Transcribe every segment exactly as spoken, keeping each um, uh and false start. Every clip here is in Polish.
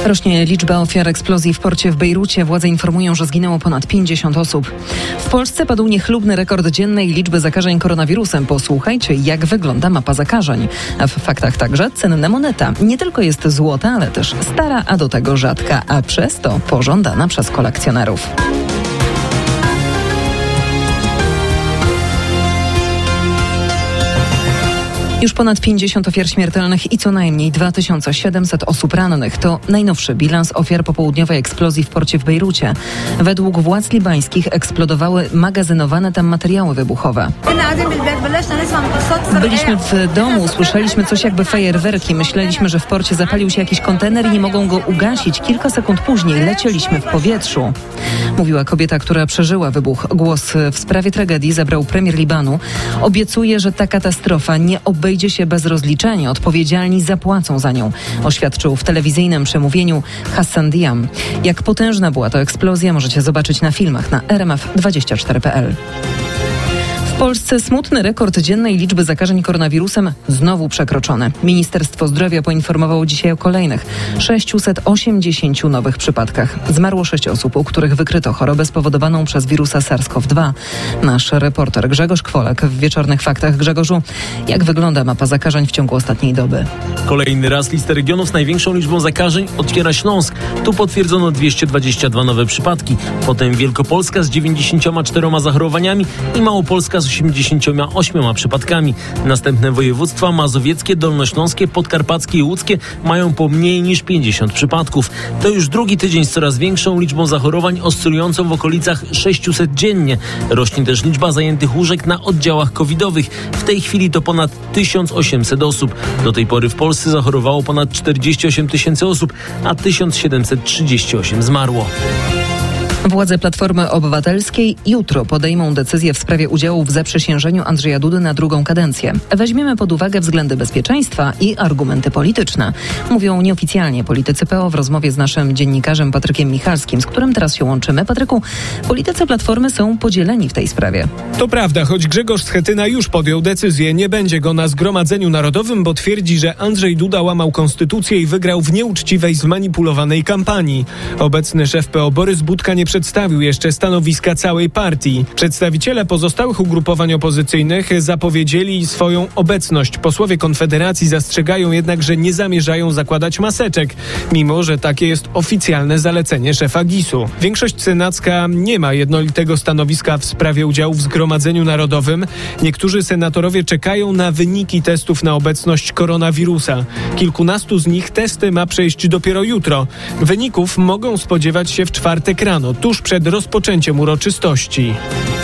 Rośnie liczba ofiar eksplozji w porcie w Bejrucie. Władze informują, że zginęło ponad pięćdziesiąt osób. W Polsce padł niechlubny rekord dziennej liczby zakażeń koronawirusem. Posłuchajcie, jak wygląda mapa zakażeń. A w faktach także cenna moneta. Nie tylko jest złota, ale też stara, a do tego rzadka, a przez to pożądana przez kolekcjonerów. Już ponad pięćdziesiąt ofiar śmiertelnych i co najmniej dwa tysiące siedemset osób rannych. To najnowszy bilans ofiar popołudniowej eksplozji w porcie w Bejrucie. Według władz libańskich eksplodowały magazynowane tam materiały wybuchowe. Byliśmy w domu, słyszeliśmy coś jakby fajerwerki. Myśleliśmy, że w porcie zapalił się jakiś kontener i nie mogą go ugasić. Kilka sekund później lecieliśmy w powietrzu. Mówiła kobieta, która przeżyła wybuch. Głos w sprawie tragedii zabrał premier Libanu. Obiecuje, że ta katastrofa nie obejdzie Idzie się bez rozliczenia. Odpowiedzialni zapłacą za nią, oświadczył w telewizyjnym przemówieniu Hassan Diam. Jak potężna była to eksplozja, możecie zobaczyć na filmach na r m f dwadzieścia cztery kropka p l. W Polsce smutny rekord dziennej liczby zakażeń koronawirusem znowu przekroczony. Ministerstwo Zdrowia poinformowało dzisiaj o kolejnych sześciuset osiemdziesięciu nowych przypadkach. Zmarło sześć osób, u których wykryto chorobę spowodowaną przez wirusa SARS-C o V dwa. Nasz reporter Grzegorz Kwolak w Wieczornych Faktach. Grzegorzu, jak wygląda mapa zakażeń w ciągu ostatniej doby? Kolejny raz listę regionów z największą liczbą zakażeń otwiera Śląsk. Tu potwierdzono dwieście dwadzieścia dwa nowe przypadki. Potem Wielkopolska z dziewięćdziesięcioma czterema zachorowaniami i Małopolska z osiemdziesięcioma ośmioma przypadkami. Następne województwa mazowieckie, dolnośląskie, podkarpackie i łódzkie mają po mniej niż pięćdziesiąt przypadków. To już drugi tydzień z coraz większą liczbą zachorowań, oscylującą w okolicach sześciuset dziennie. Rośnie też liczba zajętych łóżek na oddziałach covidowych. W tej chwili to ponad tysiąc osiemset osób. Do tej pory w Polsce zachorowało ponad czterdzieści osiem tysięcy osób, a tysiąc siedemset trzydzieści osiem zmarło. Władze Platformy Obywatelskiej jutro podejmą decyzję w sprawie udziału w zaprzysiężeniu Andrzeja Dudy na drugą kadencję. Weźmiemy pod uwagę względy bezpieczeństwa i argumenty polityczne. Mówią nieoficjalnie politycy P O w rozmowie z naszym dziennikarzem Patrykiem Michalskim, z którym teraz się łączymy. Patryku, politycy Platformy są podzieleni w tej sprawie. To prawda, choć Grzegorz Schetyna już podjął decyzję. Nie będzie go na Zgromadzeniu Narodowym, bo twierdzi, że Andrzej Duda łamał konstytucję i wygrał w nieuczciwej, zmanipulowanej kampanii. Obecny szef P O Borys Budka nie przedstawił jeszcze stanowiska całej partii. Przedstawiciele pozostałych ugrupowań opozycyjnych zapowiedzieli swoją obecność. Posłowie Konfederacji zastrzegają jednak, że nie zamierzają zakładać maseczek, mimo że takie jest oficjalne zalecenie szefa GIS-u. Większość senacka nie ma jednolitego stanowiska w sprawie udziału w Zgromadzeniu Narodowym. Niektórzy senatorowie czekają na wyniki testów na obecność koronawirusa. Kilkunastu z nich testy ma przejść dopiero jutro. Wyników mogą spodziewać się w czwartek rano, tuż przed rozpoczęciem uroczystości.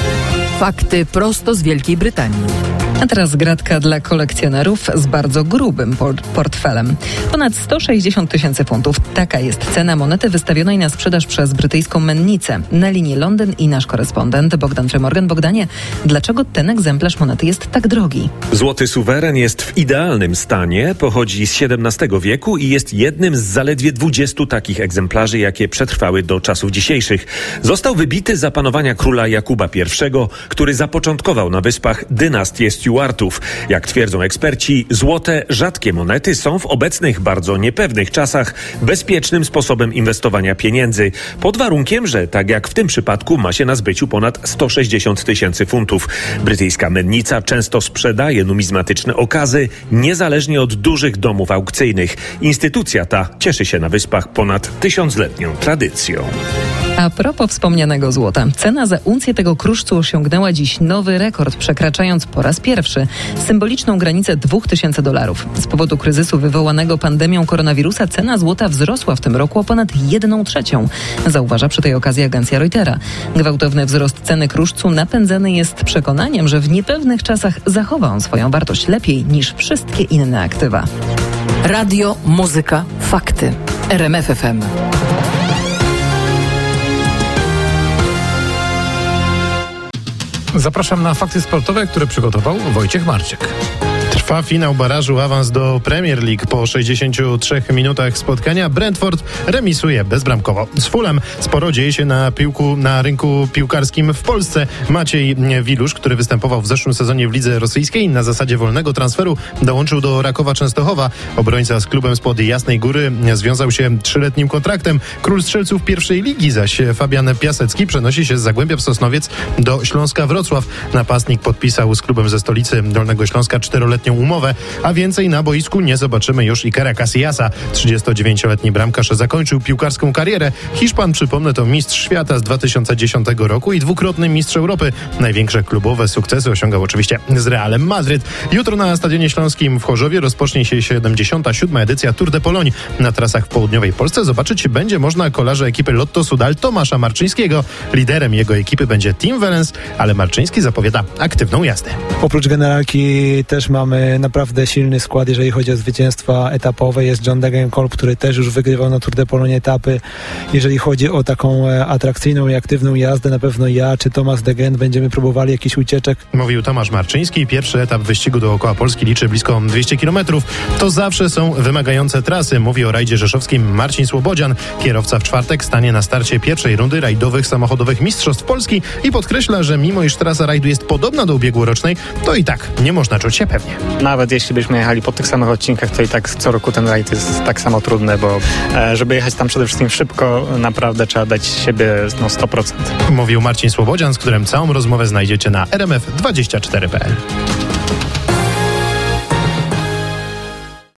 Fakty prosto z Wielkiej Brytanii. A teraz gratka dla kolekcjonerów z bardzo grubym por- portfelem. Ponad sto sześćdziesiąt tysięcy funtów. Taka jest cena monety wystawionej na sprzedaż przez brytyjską mennicę. Na linii Londyn i nasz korespondent Bogdan Frymorgan. Bogdanie, dlaczego ten egzemplarz monety jest tak drogi? Złoty suweren jest w idealnym stanie, pochodzi z siedemnastego wieku i jest jednym z zaledwie dwudziestu takich egzemplarzy, jakie przetrwały do czasów dzisiejszych. Został wybity za panowania króla Jakuba pierwszego, który zapoczątkował na wyspach dynastię Stuartów. Jak twierdzą eksperci, złote, rzadkie monety są w obecnych, bardzo niepewnych czasach bezpiecznym sposobem inwestowania pieniędzy, pod warunkiem, że tak jak w tym przypadku ma się na zbyciu ponad sto sześćdziesiąt tysięcy funtów. Brytyjska mennica często sprzedaje numizmatyczne okazy, niezależnie od dużych domów aukcyjnych. Instytucja ta cieszy się na wyspach ponad tysiącletnią tradycją. A propos wspomnianego złota, cena za uncję tego kruszcu osiągnęła dziś nowy rekord, przekraczając po raz pierwszy symboliczną granicę dwóch tysięcy dolarów. Z powodu kryzysu wywołanego pandemią koronawirusa cena złota wzrosła w tym roku o ponad jedną trzecią, zauważa przy tej okazji agencja Reutera. Gwałtowny wzrost ceny kruszcu napędzany jest przekonaniem, że w niepewnych czasach zachowa on swoją wartość lepiej niż wszystkie inne aktywa. Radio, muzyka, fakty. R M F F M. Zapraszam na fakty sportowe, które przygotował Wojciech Marczyk. Trwa finał barażu, awans do Premier League. Po sześćdziesięciu trzech minutach spotkania Brentford remisuje bezbramkowo z Fulham. Sporo dzieje się na piłku, na rynku piłkarskim w Polsce. Maciej Wilusz, który występował w zeszłym sezonie w lidze rosyjskiej, na zasadzie wolnego transferu dołączył do Rakowa Częstochowa. Obrońca z klubem spod Jasnej Góry związał się trzyletnim kontraktem. Król strzelców pierwszej ligi zaś Fabian Piasecki przenosi się z Zagłębia w Sosnowiec do Śląska Wrocław. Napastnik podpisał z klubem ze stolicy Dolnego Śląska czteroletnią umowę, a więcej na boisku nie zobaczymy już Ikera Casillasa. trzydziestodziewięcioletni bramkarz zakończył piłkarską karierę. Hiszpan, przypomnę, to mistrz świata z dwa tysiące dziesiątego roku i dwukrotny mistrz Europy. Największe klubowe sukcesy osiągał oczywiście z Realem Madryt. Jutro na Stadionie Śląskim w Chorzowie rozpocznie się siedemdziesiąta siódma edycja Tour de Pologne. Na trasach w południowej Polsce zobaczyć będzie można kolarza ekipy Lotto Sudal Tomasza Marczyńskiego. Liderem jego ekipy będzie Team Wellens, ale Marczyński zapowiada aktywną jazdę. Oprócz generalki też mamy naprawdę silny skład, jeżeli chodzi o zwycięstwa etapowe. Jest John Degenkolb, który też już wygrywał na Tour de Pologne etapy. Jeżeli chodzi o taką atrakcyjną i aktywną jazdę, na pewno ja czy Tomasz Degen będziemy próbowali jakichś ucieczek. Mówił Tomasz Marczyński. Pierwszy etap wyścigu dookoła Polski liczy blisko dwieście kilometrów. To zawsze są wymagające trasy, mówi o rajdzie rzeszowskim Marcin Słobodzian. Kierowca w czwartek stanie na starcie pierwszej rundy rajdowych samochodowych Mistrzostw Polski i podkreśla, że mimo iż trasa rajdu jest podobna do ubiegłorocznej, to i tak nie można czuć się pewnie. Nawet jeśli byśmy jechali po tych samych odcinkach, to i tak co roku ten rajd jest tak samo trudny, bo e, żeby jechać tam przede wszystkim szybko, naprawdę trzeba dać siebie no, sto procent. Mówił Marcin Słobodzian, z którym całą rozmowę znajdziecie na r m f dwadzieścia cztery kropka p l.